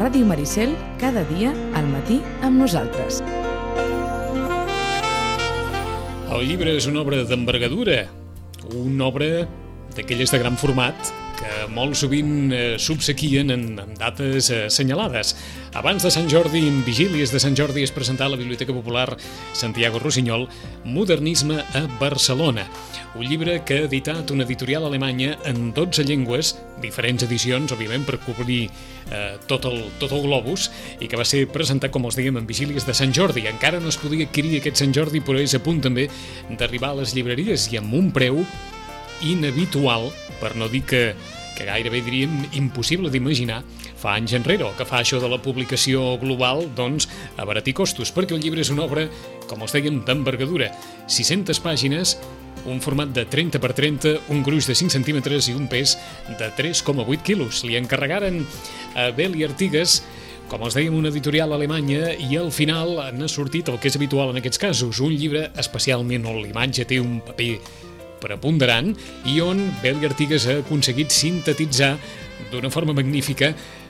Ràdio Maricel, cada dia al matí amb nosaltres. El llibre és una obra d'envergadura, una obra d'aquelles de gran format que molt sovint s'obsequien en dates assenyalades. Abans de Sant Jordi, en vigílies de Sant Jordi, es presentà a la Biblioteca Popular Santiago Rossinyol Modernisme a Barcelona, un llibre que ha editat una editorial alemanya en 12 llengües, diferents edicions, òbviament, per cobrir tot el globus, i que va ser presentat, com els dèiem, en vigílies de Sant Jordi. Encara no es podia adquirir aquest Sant Jordi, però és a punt també d'arribar a les llibreries i amb un preu inhabitual, per no dir que gairebé diríem impossible d'imaginar fa anys enrere, o que fa això de la publicació global, doncs, abaratir costos, perquè el llibre és una obra, com els dèiem, d'envergadura. 600 pàgines, un format de 30x30, un gruix de 5 centímetres i un pes de 3,8 quilos. Li encarregaren a Beli Artigas, com els dèiem, una editorial alemanya, i al final n'ha sortit el que és habitual en aquests casos, un llibre especialment on l'imatge té un paper preponderant i on Beli Artigas ha aconseguit sintetitzar d'una forma magnífica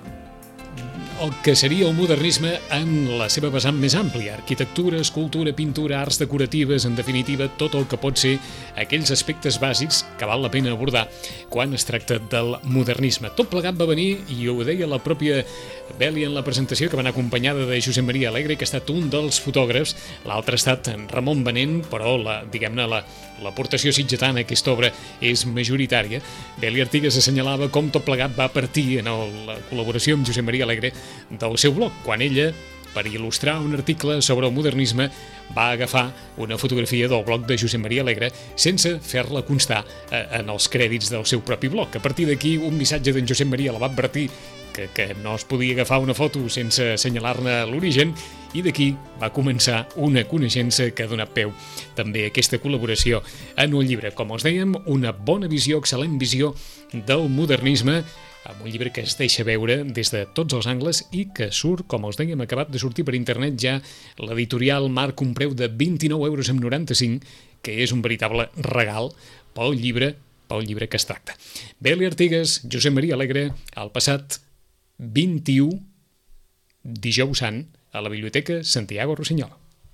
el que seria el modernisme en la seva vessant més àmplia: arquitectura, escultura, pintura, arts decoratives, en definitiva, tot el que pot ser aquells aspectes bàsics que val la pena abordar quan es tracta del modernisme. Tot plegat va venir, i ho deia la pròpia Beli en la presentació, que va anar acompanyada de Josep Maria Alegre, que ha estat un dels fotògrafs, l'altre ha estat en Ramon Benent, però l'aportació sitgetana a aquesta obra és majoritària. Beli Artigas assenyalava com tot plegat va partir en la col·laboració amb Josep Maria Alegre del seu blog, quan ella, per il·lustrar un article sobre el modernisme, va agafar una fotografia del blog de Josep Maria Alegre sense fer-la constar en els crèdits del seu propi blog. A partir d'aquí, un missatge d'en Josep Maria la va advertir que no es podia agafar una foto sense assenyalar-ne l'origen, i d'aquí va començar una coneixença que ha donat peu també a aquesta col·laboració en un llibre. Com us dèiem, una bona visió, excel·lent visió del modernisme, amb un llibre que es deixa veure des de tots els angles i que surt, com els dèiem, acabat de sortir per internet ja. L'editorial marca un preu de 29,95 €, que és un veritable regal pel llibre que es tracta. Beli Artigas, Josep Maria Alegre, el passat 21, dijous sant, a la Biblioteca Santiago Rossinyol.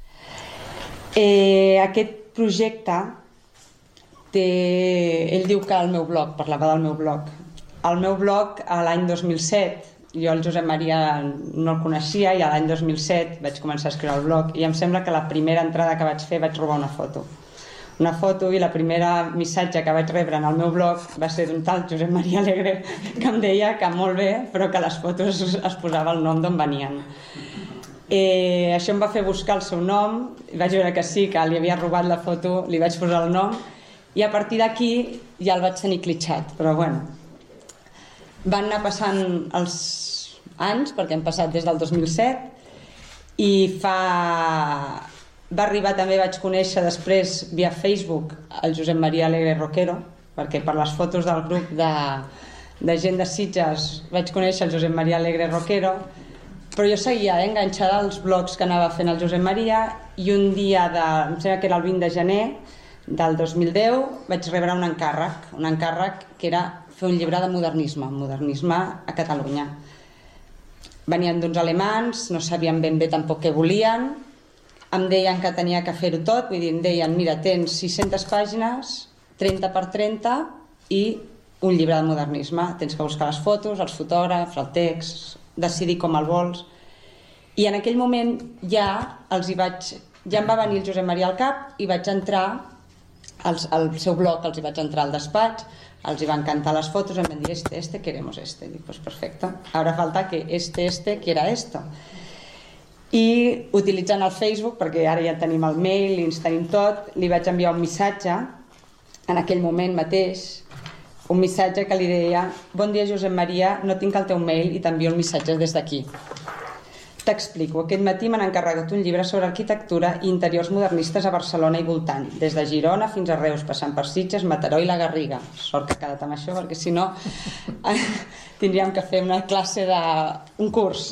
Aquest projecte ell diu que el meu blog, parlava del meu blog. El meu blog, a l'any 2007, jo el Josep Maria no el coneixia, i a l'any 2007 vaig començar a escriure el blog, i em sembla que la primera entrada que vaig fer vaig robar una foto, i la primera missatge que vaig rebre en el meu blog va ser d'un tal Josep Maria Alegre, que em deia que molt bé, però que les fotos es posava el nom d'on venien. Això em va fer buscar el seu nom, vaig veure que sí, que li havia robat la foto, li vaig posar el nom, i a partir d'aquí ja el vaig tenir clitxat. Però bueno, van anar passant els anys, perquè han passat des del 2007, i va arribar també, vaig conèixer després via Facebook el Josep Maria Alegre Roquero, perquè per les fotos del grup de gent de Sitges vaig conèixer el Josep Maria Alegre Roquero, però jo seguia enganxada als blogs que anava fent el Josep Maria, i un dia, em sembla que era el 20 de gener del 2010, vaig rebre un encàrrec que era fer un llibre de modernisme a Catalunya. Venien d'uns alemans, no sabien ben bé tampoc què volien, em deien que tenia que fer-ho tot, vull dir, em deien, mira, tens 600 pàgines, 30x30 i un llibre de modernisme, tens que buscar les fotos, els fotògrafs, el text, decidir com el vols. I en aquell moment ja em va venir el Josep Maria al cap, i vaig entrar al seu blog, els hi vaig entrar al despatx, els hi va encantar les fotos, em van dir, queremos este. Dic, pues perfecto, ahora falta que quiera esto. I utilitzant el Facebook, perquè ara ja tenim el mail i ens tenim tot, li vaig enviar un missatge, en aquell moment mateix, un missatge que li deia: bon dia Josep Maria, no tinc el teu mail i t'envio el missatge des d'aquí. T'explico, aquest matí m'han encarregat un llibre sobre arquitectura i interiors modernistes a Barcelona i voltant, des de Girona fins a Reus, passant per Sitges, Mataró i la Garriga. Sort que ha quedat amb això, perquè si no tindríem que fer una classe un curs.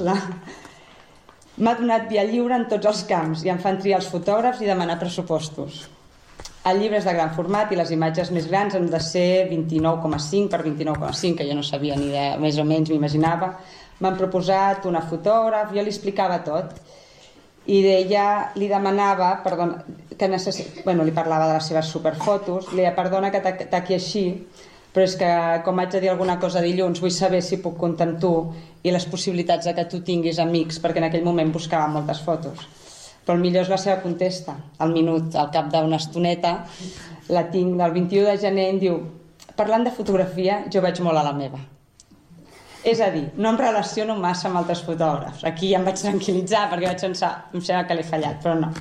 M'ha donat via lliure en tots els camps i em fan triar els fotògrafs i demanar pressupostos. El llibre és de gran format i les imatges més grans han de ser 29,5 per 29,5, que jo no sabia ni de més o menys, m'imaginava. M'han proposat una fotògraf, jo li explicava tot i deia, li demanava, perdona, que li parlava de les seves superfotos, li deia, perdona que taqui així, però és que com haig de dir alguna cosa dilluns vull saber si puc comptar amb tu i les possibilitats de que tu tinguis amics, perquè en aquell moment buscava moltes fotos. Però el millor és la seva contesta, al minut, al cap d'una estoneta, la tinc del 21 de gener, em diu, parlant de fotografia, jo vaig molt a la meva. És a dir, no em relaciono massa amb altres fotògrafs. Aquí ja em vaig tranquil·litzar perquè vaig pensar, em sembla que l'he fallat, però no.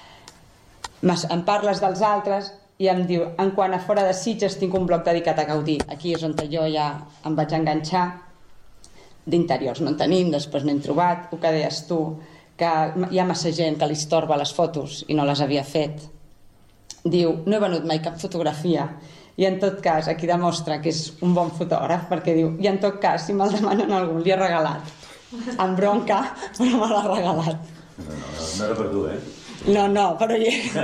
Em parles dels altres i em diu, en quant a fora de Sitges tinc un blog dedicat a Gaudí. Aquí és on jo ja em vaig enganxar. D'interiors no en tenim, després n'hem trobat, el que deies tu, que hi ha massa gent que li estorba les fotos i no les havia fet. Diu, no he venut mai cap fotografia i en tot cas aquí demostra que és un bon fotògraf perquè diu, i en tot cas si me'l demanen algú li he regalat amb bronca però me l'ha regalat. No era per tu, No, però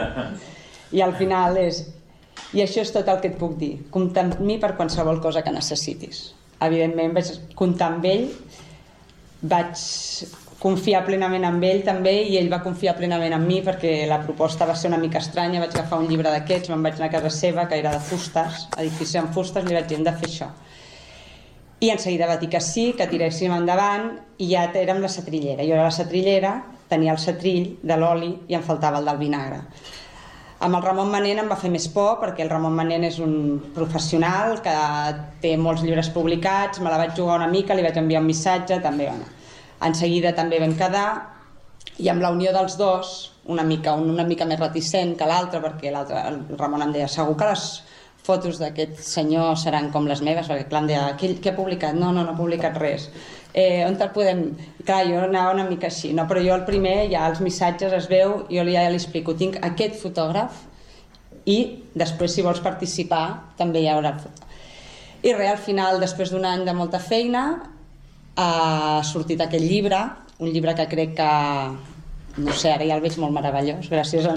i al final és, i això és tot el que et puc dir, compta amb mi per qualsevol cosa que necessitis. Evidentment vaig comptar amb ell, vaig confiar plenament en ell també i ell va confiar plenament en mi perquè la proposta va ser una mica estranya. Vaig agafar un llibre d'aquests, me'n vaig anar a casa seva, que era de fustes, edifici amb fustes, li vaig dir, hem de fer això. I en seguida va dir que sí, que tiréssim endavant i ja érem la setrillera. Jo era la setrillera, tenia el setrill de l'oli i em faltava el del vinagre. Amb el Ramon Manent em va fer més por perquè el Ramon Manent és un professional que té molts llibres publicats, me la vaig jugar una mica, li vaig enviar un missatge, també, bueno. En seguida també vam quedar i amb la unió dels dos, una mica més reticent que l'altre, perquè l'altre, el Ramon em deia, segur que les fotos d'aquest senyor seran com les meves, perquè clar, em deia, què ha publicat? No ha publicat res. On te'l podem... Clar, jo anava una mica així, no? Però jo el primer, ja els missatges es veu, jo ja li explico, tinc aquest fotògraf i després si vols participar també hi haurà el fotògraf. I res, al final, després d'un any de molta feina, ha sortit aquest llibre, un llibre que crec que, no sé, ara ja el veig molt meravellós, gràcies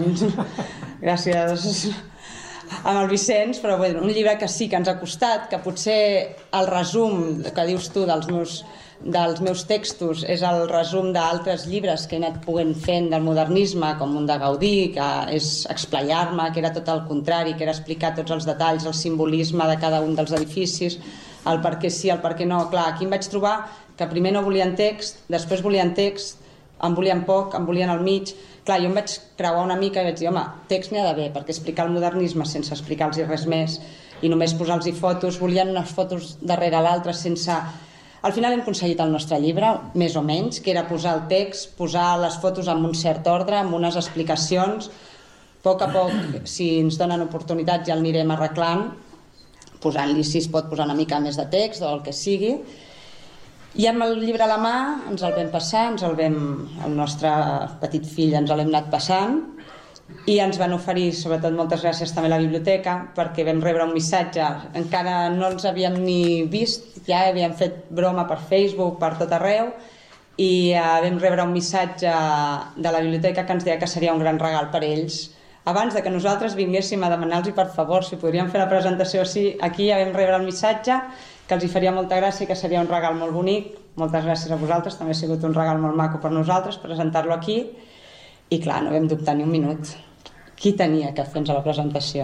amb el Vicenç, però bé, un llibre que sí que ens ha costat, que potser el resum que dius tu dels meus textos és el resum d'altres llibres que he anat poguent fent del modernisme, com un de Gaudí, que és explayar-me, que era tot el contrari, que era explicar tots els detalls, el simbolisme de cada un dels edificis, el per què sí, el per què no. Clar, aquí em vaig trobar que primer no volien text, després volien text, en volien poc, en volien al mig. Clar, jo em vaig creuar una mica i vaig dir, home, text n'hi ha d'haver, perquè explicar el modernisme sense explicar-los res més i només posar-los fotos, volien unes fotos darrere l'altra sense... Al final hem aconseguit el nostre llibre, més o menys, que era posar el text, posar les fotos amb un cert ordre, amb unes explicacions. A poc, si ens donen oportunitats ja el anirem arreglant, posant-li, si es pot posar una mica més de text o el que sigui. I amb el llibre a la mà ens el vam passar, el nostre petit fill ens l'hem anat passant i ens van oferir, sobretot moltes gràcies també a la biblioteca, perquè vam rebre un missatge, encara no els havíem ni vist, ja havíem fet broma per Facebook, per tot arreu, i vam rebre un missatge de la biblioteca que ens deia que seria un gran regal per ells. Abans de que nosaltres vinguéssim a demanar-los per favor si podríem fer la presentació aquí, ja vam rebre el missatge que els hi faria molta gràcia, que seria un regal molt bonic. Moltes gràcies a vosaltres, també ha sigut un regal molt maco per nosaltres presentar-lo aquí. I clar, no vam dubtar ni un minut. Qui tenia que fer-nos la presentació?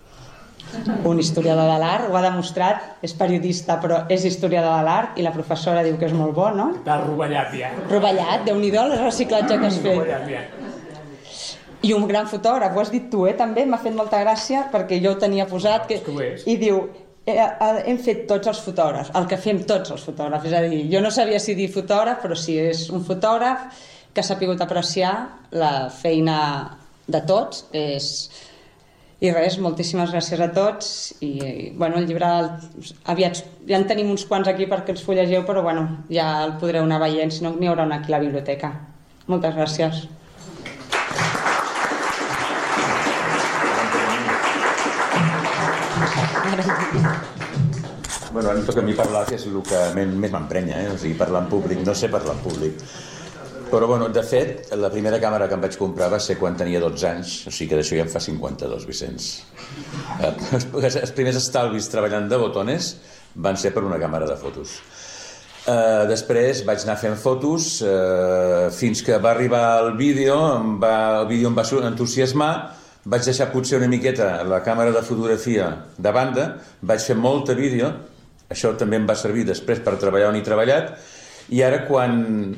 Un historiador de l'art, ho ha demostrat, és periodista però és historiador de l'art i la professora diu que és molt bo, no? T'ha rovellat ja. Rovellat, Déu-n'hi-do el reciclatge que has fet. Rovellat ja. I un gran fotògraf, ho has dit tu, també m'ha fet molta gràcia perquè jo ho tenia posat i diu, hem fet tots els fotògrafs, el que fem tots els fotògrafs, és a dir, jo no sabia si dir fotògraf, però sí, és un fotògraf que s'ha pogut apreciar la feina de tots, i res, moltíssimes gràcies a tots i bueno, el llibre aviat, ja en tenim uns quants aquí perquè els fullegeu, però bueno, ja el podreu anar veient, si no n'hi haurà un aquí a la biblioteca. Moltes gràcies. Bueno, ara em toca a mi parlar, que és el que més m'emprenya, o sigui, parlar en públic, no sé parlar en públic. Però, bueno, de fet, la primera càmera que em vaig comprar va ser quan tenia 12 anys, o sigui que d'això ja em fa 52, Vicenç. Els primers estalvis treballant de botones van ser per una càmera de fotos. Després vaig anar fent fotos fins que va arribar el vídeo, el vídeo em va entusiasmar, vaig deixar potser una miqueta la càmera de fotografia de banda, vaig fer molt de vídeo, això també em va servir després per treballar on he treballat, i ara quan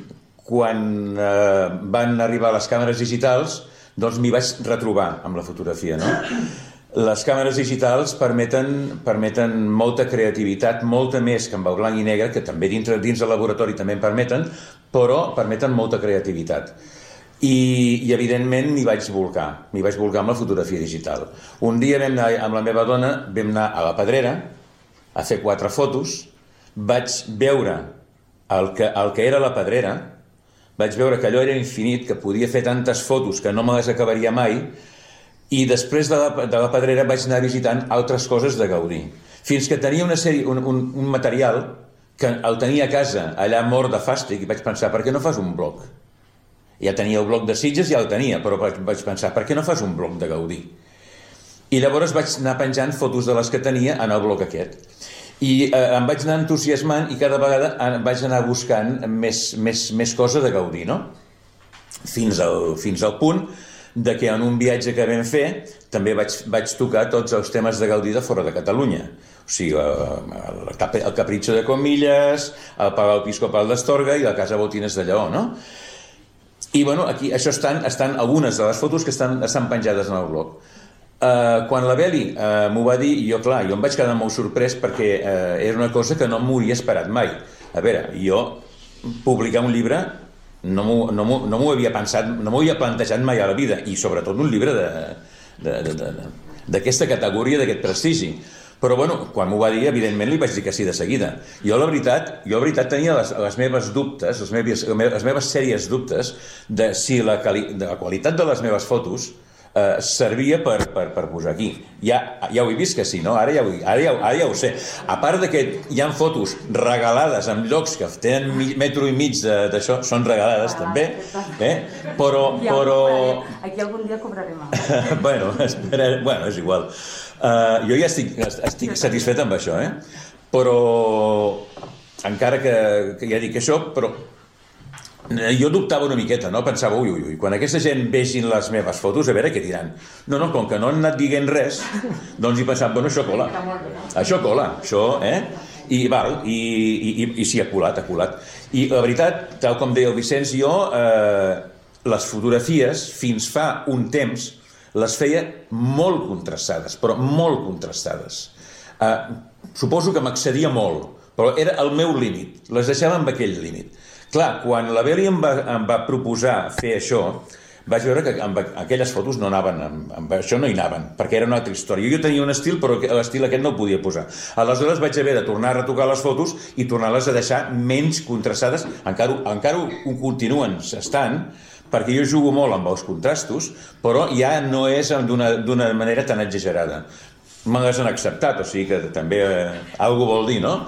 van arribar les càmeres digitals, doncs m'hi vaig retrobar amb la fotografia, no? Les càmeres digitals permeten molta creativitat, molta més que amb el blanc i negre, que també dins del laboratori també en permeten, però permeten molta creativitat. I evidentment m'hi vaig volcar amb la fotografia digital. Un dia vam anar amb la meva dona, vam anar a la Pedrera a fer 4 fotos, vaig veure el que era la Pedrera, vaig veure que allò era infinit, que podia fer tantes fotos que no me les acabaria mai, i després de la Pedrera vaig anar visitant altres coses de Gaudí, fins que tenia un material que el tenia a casa allà mort de fàstic, i vaig pensar, per què no fas un blog? Ja tenia el blog de Sitges, ja el tenia, però vaig pensar, per què no fas un blog de Gaudí? I llavors vaig anar penjant fotos de les que tenia en el blog aquest. I em vaig anar entusiasmant i cada vegada vaig anar buscant més coses de Gaudí, no? Fins al punt de que en un viatge que vam fer també vaig tocar tots els temes de Gaudí de fora de Catalunya. O sigui, el Capritxo de Comillas, el Palau Episcopal d'Astorga i la Casa Botines de Lleó, no? I bueno, aquí això estan algunes de les fotos que estan penjades en el blog. Quan la Beli m'ho va dir, jo em vaig quedar molt sorprès perquè era una cosa que no m'hauria esperat mai. A veure, jo publicar un llibre no m'ho havia pensat, no m'ho havia plantejat mai a la vida, i sobretot un llibre d'aquesta categoria, d'aquest prestigi. Però bueno, quan m'ho va dir, evidentment li vaig dir que sí de seguida. Jo la veritat tenia les meves dubtes, les meves sèries dubtes de si la qualitat de les meves fotos servia per posar aquí. Ja ho he vist que sí, no? Ara ja ho sé. A part de que hi ha fotos regalades en llocs que tenen metro i mig d'això, són regalades també, però... Aquí algun dia cobrarem. Bueno, és igual. Jo ja estic satisfet amb això, però encara que ja dic això, però jo dubtava una miqueta, no? Pensava, ui, quan aquesta gent vegin les meves fotos, a veure què diran. No, com que no han anat dient res, doncs he pensat, bueno, això cola, i sí, ha colat. I la veritat, tal com deia el Vicenç, jo les fotografies, fins fa un temps, les feia molt contrastades, però molt contrastades. Suposo que m'excedia molt, però era el meu límit, les deixava amb aquell límit. Clar, quan la Beli em va proposar fer això, vaig veure que amb aquelles fotos no anaven, amb això no hi anaven, perquè era una altra història. Jo tenia un estil, però l'estil aquest no el podia posar. Aleshores vaig haver de tornar a retocar les fotos i tornar-les a deixar menys contrastades, encara ho continuen estant, perquè jo jugo molt amb els contrastos, però ja no és d'una manera tan exagerada. Me les han acceptat, o sigui que també alguna vol dir, no?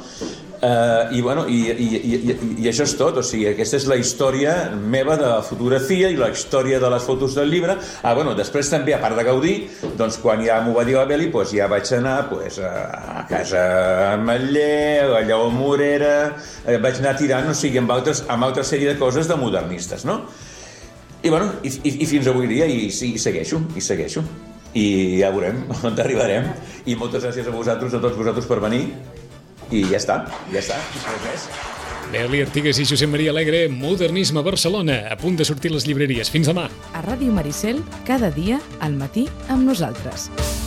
I això és tot, o sigui, aquesta és la història meva de la fotografia i la història de les fotos del llibre. Després també, a part de Gaudí, doncs quan ja m'ho va dir la Beli, ja vaig anar a Casa Ametller, a Lleó Morera, vaig anar tirant, o sigui, amb altra sèrie de coses de modernistes, no? I fins avui dia, i segueixo. I ja veurem on arribarem. I moltes gràcies a vosaltres, a tots vosaltres, per venir. I ja està. Beli Artigas i Josep Maria Alegre, Modernisme a Barcelona, a punt de sortir les llibreries. Fins demà. A Ràdio Maricel, cada dia, al matí, amb nosaltres.